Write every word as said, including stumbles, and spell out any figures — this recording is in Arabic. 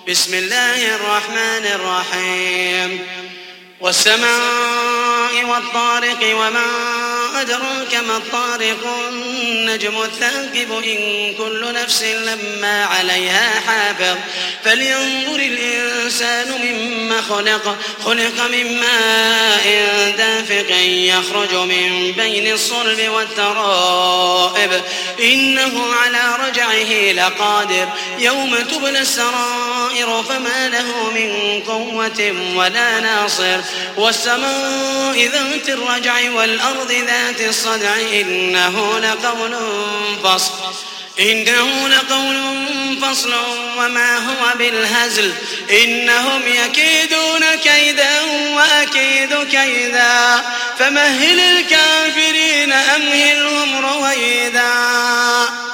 بسم الله الرحمن الرحيم والسماء والطارق وما أدراك ما الطارق النجم الثاقب إن كل نفس لما عليها حافظ فلينظر الإنسان مما خلق خلق من ماء دافق يخرج من بين الصلب والترائب إنه على رجعه لقادر يوم تبلى السرائر فما له من قوة ولا ناصر والسماء ذات الرجع والأرض ذات الصدع إنه لقول فصل إنه لقول فصل وما هو بالهزل إنهم يكيدون كيدا وأكيد كيدا فمهل الكافرين أمهلهم رويدا.